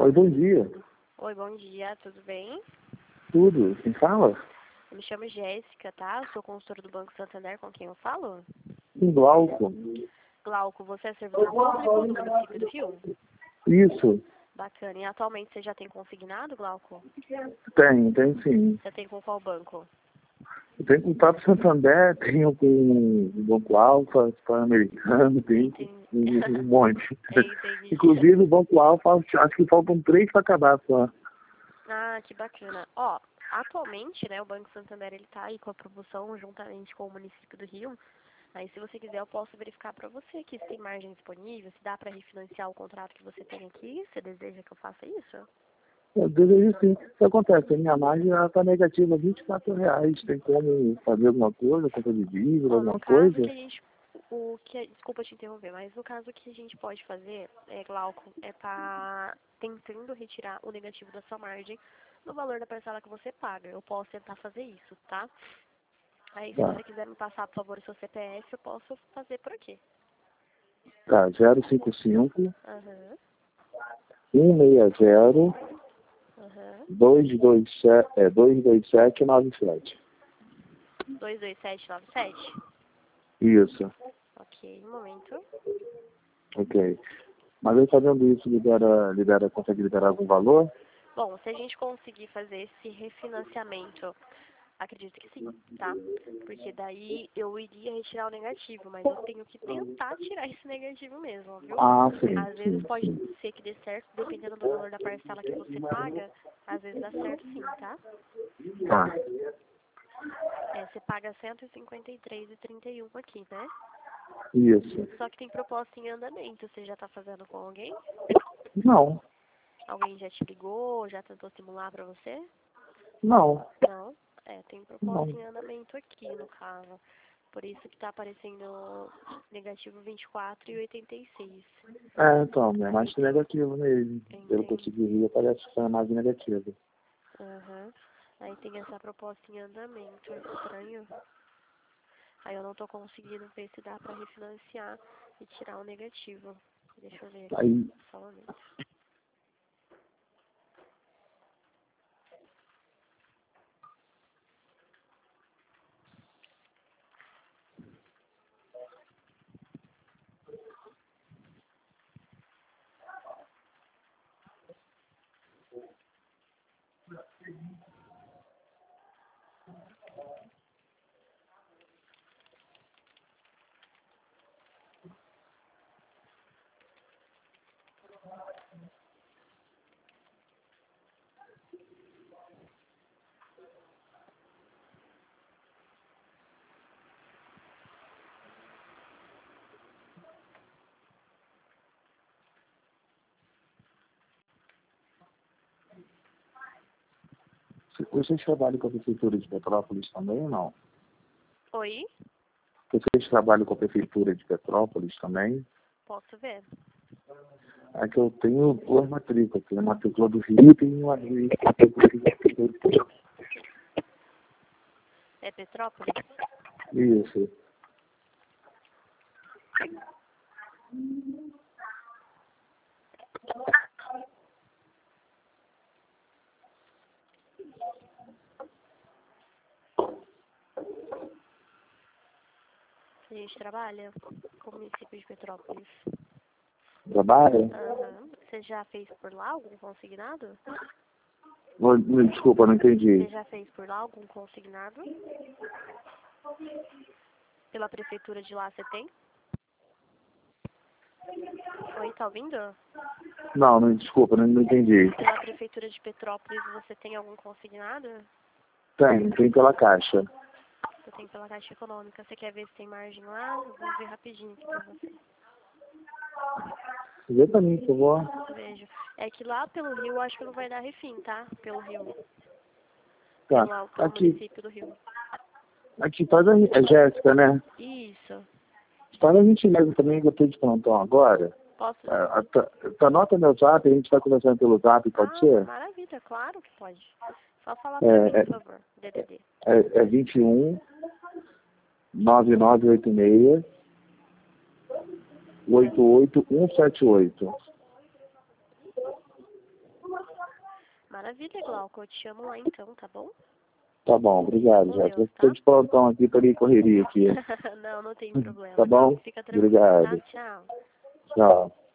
Oi, bom dia. Oi, bom dia, tudo bem? Tudo? Quem fala? Eu me chamo Jéssica, tá? Eu sou consultora do Banco Santander, com quem eu falo? Um Glauco. Glauco, você é servidor público do município do Rio? Isso. Bacana. E atualmente você já tem consignado, Glauco? Tem sim. Você tem com qual banco? Eu tenho com o próprio Santander, tenho com o Banco Alfa, Pan-Americano, tem um monte. Entendi. Inclusive o Banco Alfa, acho que faltam 3 para acabar só. Ah, que bacana. Ó, atualmente, né, o Banco Santander, ele tá aí com a promoção juntamente com o município do Rio. Aí, se você quiser, eu posso verificar para você aqui se tem margem disponível, se dá para refinanciar o contrato que você tem aqui. Você deseja que eu faça isso? Eu deveria sim. O que acontece? A minha margem está negativa, R$ 24. Tem como fazer alguma coisa, conta de dívida, Ó, alguma no caso coisa? que a gente, desculpa te interromper, mas no caso que a gente pode fazer, Glauco, é tá tentando retirar o negativo da sua margem no valor da parcela que você paga. Eu posso tentar fazer isso, tá? Aí, se Tá. você quiser me passar, por favor, o seu CPF, eu posso fazer por aqui. Tá, 055 Aham, 160 aham. 22797. 22797? Isso, Ok, um momento. ok. Mas aí fazendo isso, consegue liberar algum valor? Bom, se a gente conseguir fazer esse refinanciamento, acredito que sim, tá? Porque daí eu iria retirar o negativo, mas eu tenho que tentar tirar esse negativo mesmo, viu? Ah, sim, Às vezes sim, pode sim. ser que dê certo, dependendo do valor da parcela que você paga, às vezes dá certo sim, tá? Tá, Você paga 153,31 aqui, né? isso. Só que tem proposta em andamento, você já tá fazendo com alguém? Não, Alguém já te ligou, já tentou simular pra você? não, Não? Tem proposta não. em andamento aqui, no caso. Por isso que tá aparecendo negativo 24,86. Então, minha margem é negativa mesmo. Pelo que eu Entendi. te dizia, parece que é mais negativa. Aham. Aí tem essa proposta em andamento. Estranho. Aí eu não tô conseguindo ver se dá pra refinanciar e tirar o negativo. Deixa eu ver aqui. Aí, Só um momento. vocês trabalham com a Prefeitura de Petrópolis também ou não? Oi? Vocês trabalham com a Prefeitura de Petrópolis também? Posso ver? É que eu tenho 2 matrículas. Tenho a matrícula do Rio e tenho a matrícula do Rio. É Petrópolis? Isso. A gente trabalha com o município de Petrópolis. Trabalha? Aham. Você já fez por lá algum consignado? Desculpa, não entendi. Você já fez por lá algum consignado? Pela prefeitura de lá você tem? Oi, tá ouvindo? Não, desculpa, não entendi. Pela prefeitura de Petrópolis você tem algum consignado? Tem pela Caixa. Você tem pela Caixa Econômica. Você quer ver se tem margem lá? Eu vou ver rapidinho aqui pra você. Vê pra mim, por favor. Vejo. É que lá pelo Rio eu acho que não vai dar refim, tá? Pelo Rio. Tá. Pelo município do Rio. Aqui faz a Jéssica, né? Isso. Faz a gentileza também que eu tô de plantão agora. Posso? Anota meu zap, a gente tá conversando pelo zap, pode ser? Maravilha, claro que pode. Só falar pra mim, por favor. DDD. É 21 9986 88178. Maravilha, Glauco. Eu te chamo lá então, tá bom? Tá bom, obrigado, Valeu, Jéssica. tá? Estou de plantão aqui para ir correria aqui. Não tem problema. Tá bom? Fica tranquilo, Obrigado. tá? Tchau. Tchau.